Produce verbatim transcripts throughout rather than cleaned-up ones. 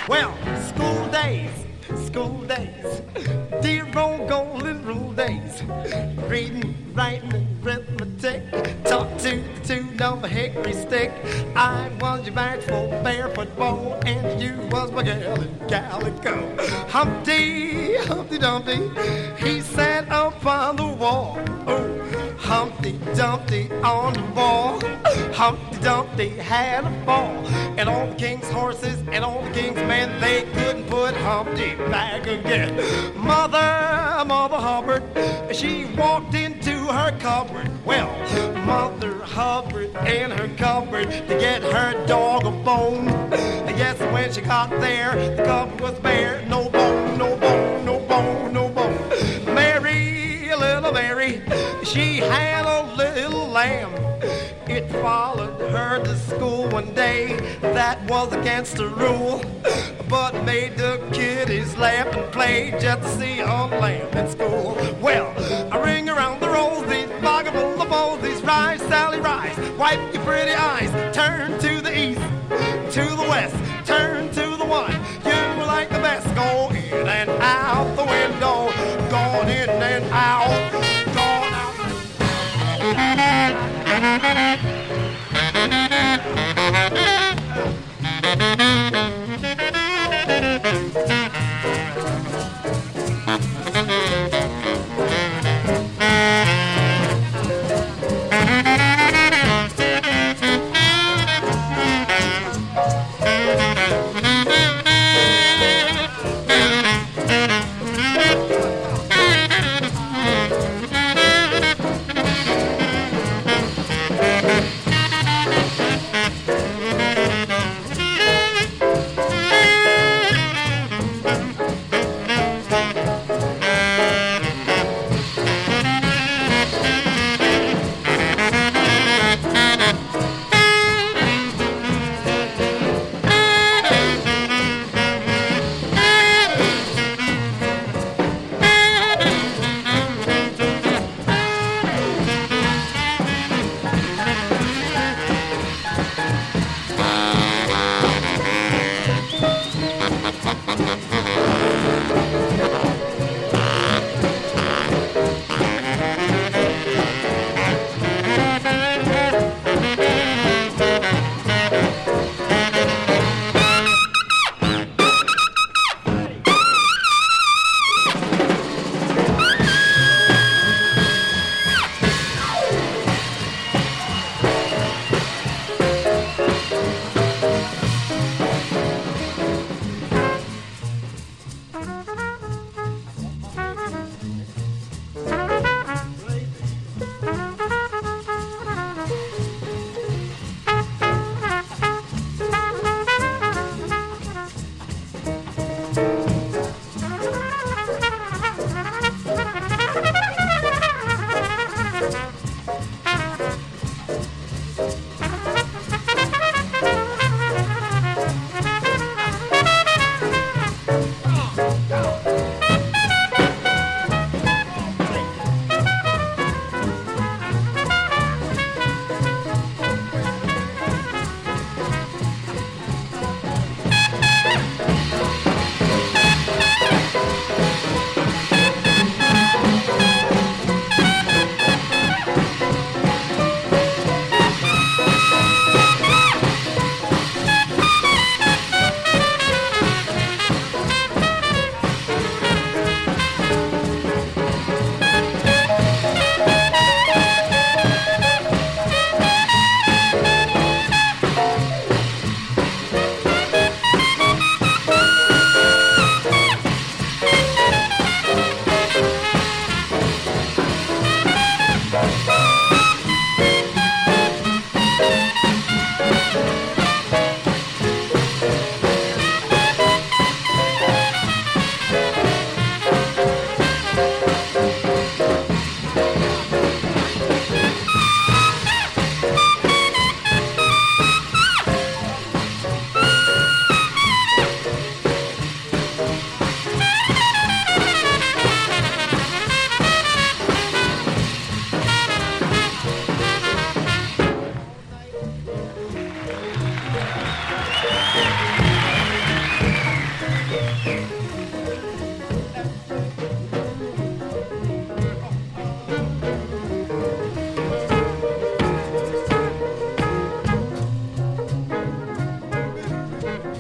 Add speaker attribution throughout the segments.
Speaker 1: Well, school days, school days, dear old golden rule days. Reading, writing, and arithmetic. Talk to the tune of a hickory stick. I was your bashful barefoot boy, and you was my gal in calico. Humpty, Humpty Dumpty, he sat up on the wall. Oh, Humpty Dumpty on the wall. Humpty Dumpty had a fall, and all the king's horses and all the king's men, they couldn't put Humpty back again. Mother, Mother Hubbard, she walked into her cupboard. Well, Mother Hubbard in her cupboard to get her dog a bone. Yes, when she got there, the cupboard was bare. No bone, no bone, no bone, no bone. Mary, little Mary, she had a little lamb. It followed her to school one day. That was against the rule, but made the kiddies laugh and play just to see a lamb in school. Well, I ring around the rosies, pocket full of posies. Rise, Sally, rise, wipe your pretty eyes. Turn to the east, to the west, turn to the one you like the best. Go in and out the window, gone in and out, gone out.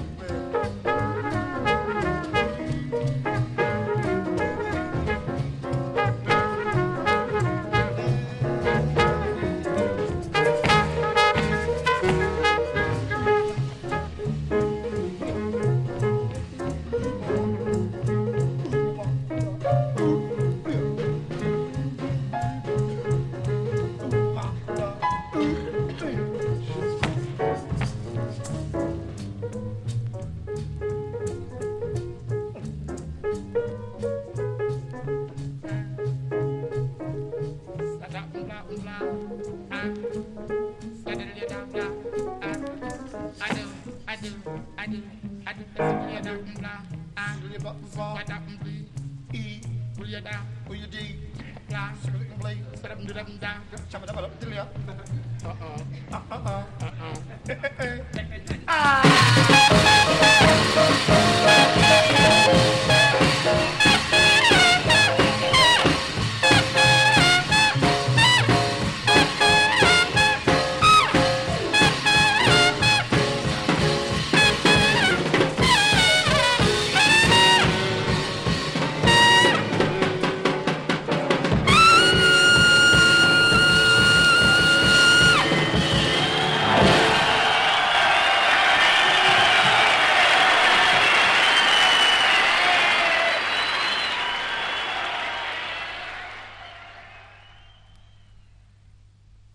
Speaker 1: Uh-uh. Uh-uh. Uh-uh.